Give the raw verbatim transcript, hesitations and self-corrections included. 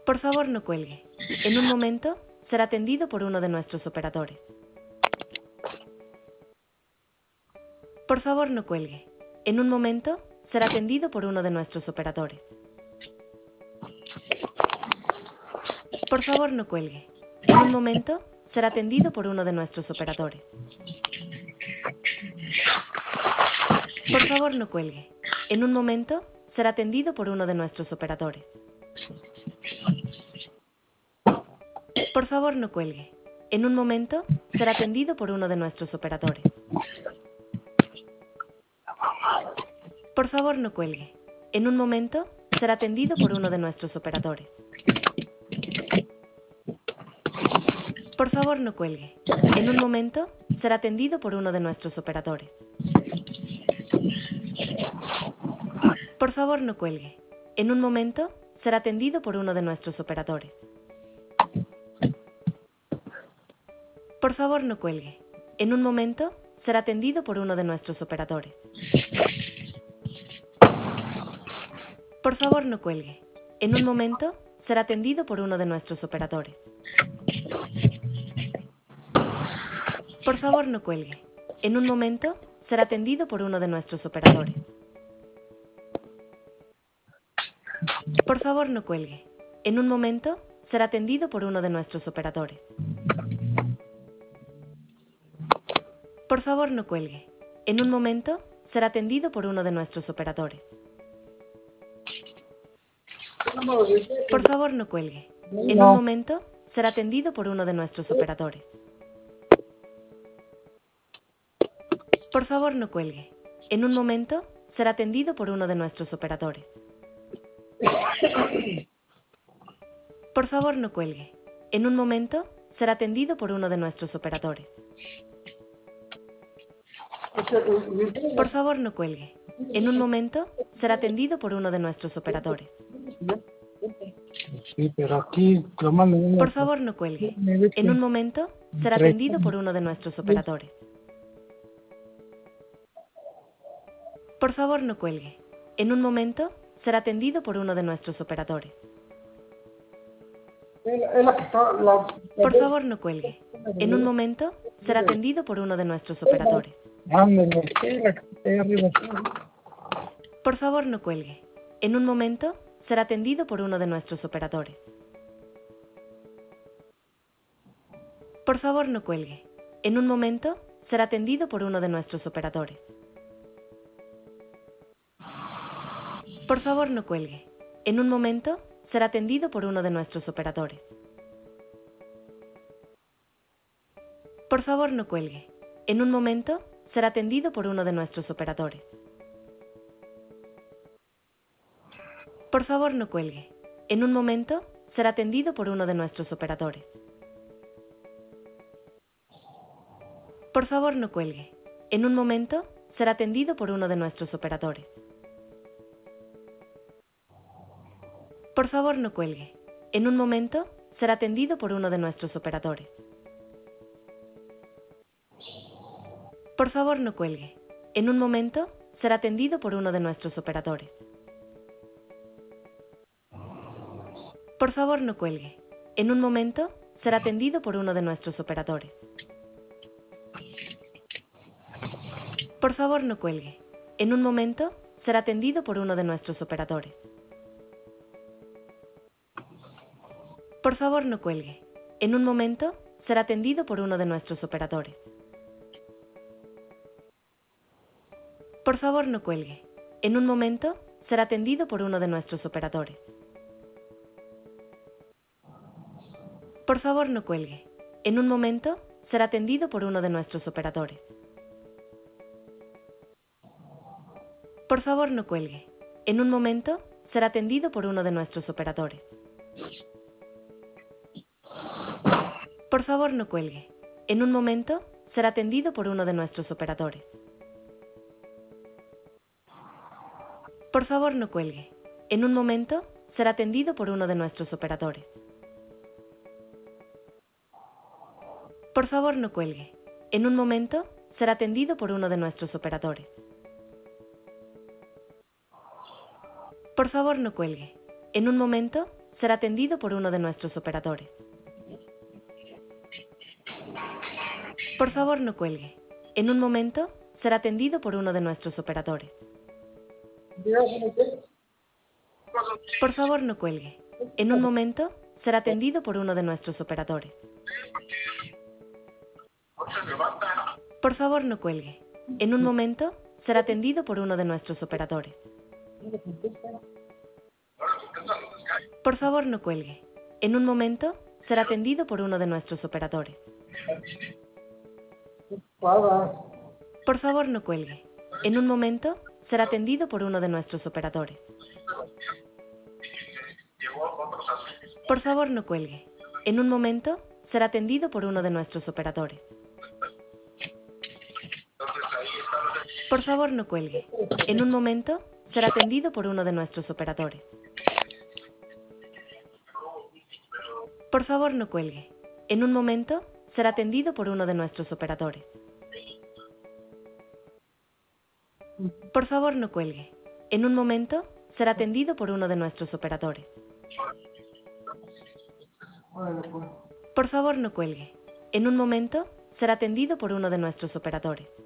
Por favor, no cuelgue. En un momento, será atendido por uno de nuestros operadores. Por favor, no cuelgue. En un momento, será atendido por uno de nuestros operadores. Por favor, no cuelgue. En un momento, será atendido por uno de nuestros operadores. Por favor, no cuelgue. En un momento, será atendido por uno de nuestros operadores. Por favor, no cuelgue. En un momento, será atendido por uno de nuestros operadores. Por favor, no cuelgue. En un momento, será atendido por uno de nuestros operadores. Por favor, no cuelgue. En un momento, será atendido por uno de nuestros operadores. Por favor, no cuelgue. En un momento, será atendido por uno de nuestros operadores. Por favor, no cuelgue. En un momento, será atendido por uno de nuestros operadores. Por favor, no cuelgue. En un momento, será atendido por uno de nuestros operadores. Por favor, no cuelgue. En un momento, será atendido por uno de nuestros operadores. Por favor, no cuelgue. En un momento, será atendido por uno de nuestros operadores. Por favor, no cuelgue. En un momento, será atendido por uno de nuestros operadores. Por favor, no cuelgue. En un momento, será atendido por uno de nuestros operadores. Por favor, no cuelgue. En un momento, será atendido por uno de nuestros operadores. Por favor, no cuelgue. En un momento, será atendido por uno de nuestros operadores. Por favor, no cuelgue. En un momento, será atendido por uno de nuestros operadores. Sí, pero aquí lo mandan. Por favor, no cuelgue. En un momento, será atendido por uno de nuestros operadores. Por favor, no cuelgue. En un momento, será atendido por uno de nuestros operadores. Por favor, no cuelgue. En un momento, será atendido por uno de nuestros operadores. Ándale, sí, la que está ahí arriba. Por favor, no cuelgue. En un momento, será atendido por uno de nuestros operadores. Por favor, no cuelgue. En un momento, será atendido por uno de nuestros operadores. Por favor, no cuelgue. En un momento, será atendido por uno de nuestros operadores. Por favor, no cuelgue. En un momento, será atendido por uno de nuestros operadores. Por favor, no cuelgue. En un momento, será atendido por uno de nuestros operadores. Por favor, no cuelgue. En un momento, será atendido por uno de nuestros operadores. Por favor, no cuelgue. En un momento, será atendido por uno de nuestros operadores. Por favor, no cuelgue. En un momento, será atendido por uno de nuestros operadores. Por favor, no cuelgue. En un momento, será atendido por uno de nuestros operadores. Por favor, no cuelgue. En un momento, será atendido por uno de nuestros operadores. Por favor, no cuelgue. En un momento, será atendido por uno de nuestros operadores. Por favor, no cuelgue. En un momento, será atendido por uno de nuestros operadores. Por favor, no cuelgue. En un momento, será atendido por uno de nuestros operadores. Por favor, no cuelgue. En un momento, será atendido por uno de nuestros operadores. Por favor, no cuelgue. En un momento, será atendido por uno de nuestros operadores. Por favor, no cuelgue. En un momento, será atendido por uno de nuestros operadores. Por favor, no cuelgue. En un momento, será atendido por uno de nuestros operadores. Por favor, no cuelgue. En un momento, será atendido por uno de nuestros operadores. Por favor, no cuelgue. En un momento, será atendido por uno de nuestros operadores. Por favor, no cuelgue. En un momento, será atendido por uno de nuestros operadores. Por favor, no cuelgue. En un momento, será atendido por uno de nuestros operadores. Por favor, no cuelgue. En un momento, será atendido por uno de nuestros operadores. Por favor, no cuelgue. En un momento, será atendido por uno de nuestros operadores. Por favor, no cuelgue. En un momento, será atendido por uno de nuestros operadores. Por favor, no cuelgue. En un momento, será atendido por uno de nuestros operadores. Por favor, no cuelgue. En un momento, será atendido por uno de nuestros operadores. Por favor, no cuelgue. En un momento, será atendido por uno de nuestros operadores. Por favor, no cuelgue. En un momento, será atendido por uno de nuestros operadores.